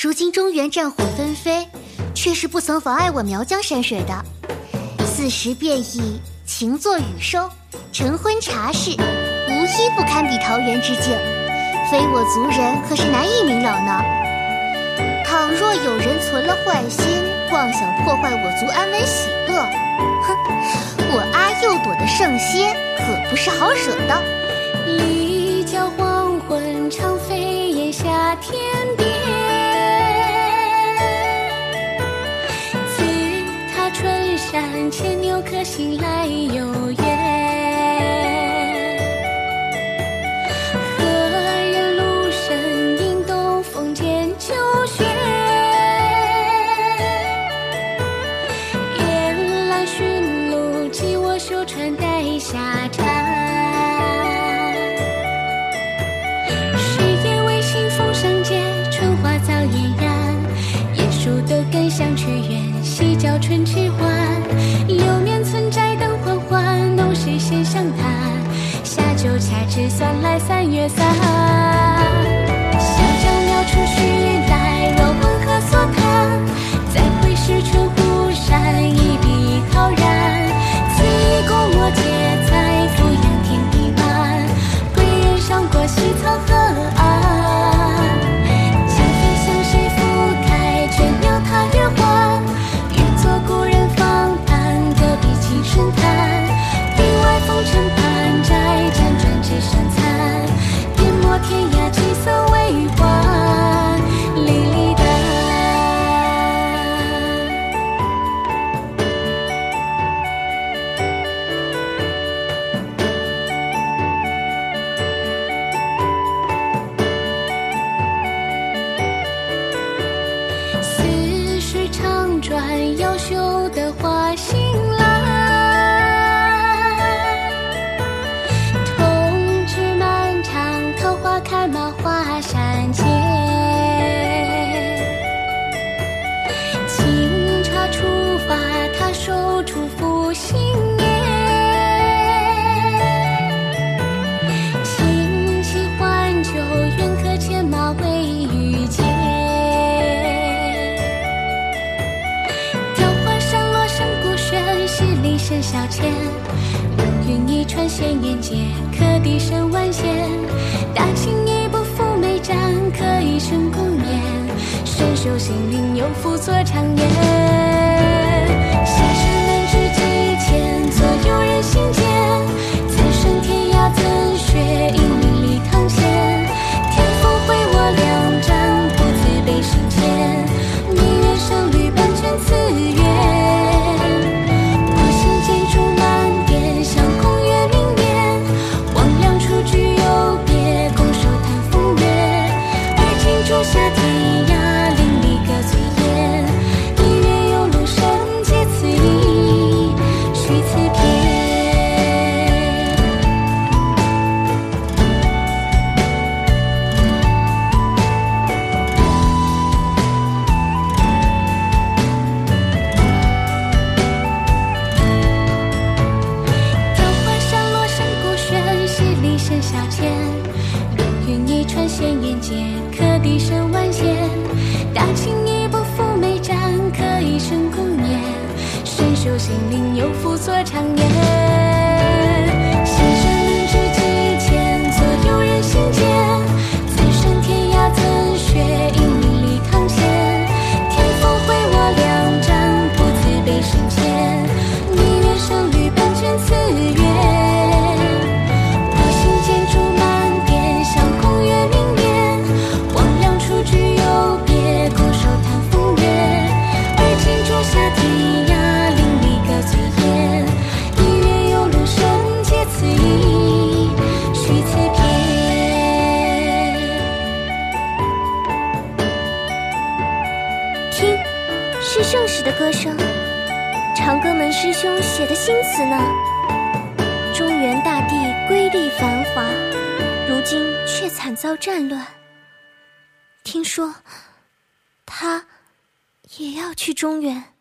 如今中原战火纷飞，却是不曾妨碍我苗疆山水的。40变异，勤作羽收，晨昏茶事，无一不堪比桃源之境，非我族人可是难以明了呢。倘若有人存了坏心，妄想破坏我族安稳喜乐，哼，我阿幼朵的圣仙可不是好惹的。 立教黄昏长飞燕下天边，自踏春山牵牛客行来有缘，何人路深引东风见秋雪，雁来驯鹿系我袖穿带下蝉，更想去远，细教春去还。流年存在灯缓缓，弄时先相谈。下酒恰至算来3月3。小江苗出须来，若问何所谈？再会时春湖山，一笔陶然。此一功我皆在，俯仰天地满。归人上过西草河岸。天涯几色为欢，淋漓的。丝时长转，腰绣的花心兰。开马华山间，清茶初发，他手出拂新年。轻骑换酒，愿可牵马为遇见。雕花山落胜孤轩，十里笙小浅。云一川闲言间，可笛声万弦。大清一部赴美战，可一生共勉。深袖心灵有福作长言。下山能知几千，左右人心间。自身天涯怎雪，因名利堂前。天风回我两盏，不自悲心间。明月胜侣半卷此愿。下天涯，淋漓歌醉烟。一月有路深结此意，续此篇。雕花山落胜孤轩，十里笙小浅。云一川闲言间，可笛声万弦。大清一部赴美战，可一生共勉。深袖心灵有福作长言。下山能知几千，左右人心间。自身天涯怎雪，因名利堂前。天风回我两盏，不自悲心间。明月胜侣半卷此愿。下天涯，淋漓歌醉烟。一月有路深结此意，续此篇。 听，是盛世的歌声，长歌门师兄写的新词呢。中原大地瑰丽繁华，如今却惨遭战乱。听说他也要去中原。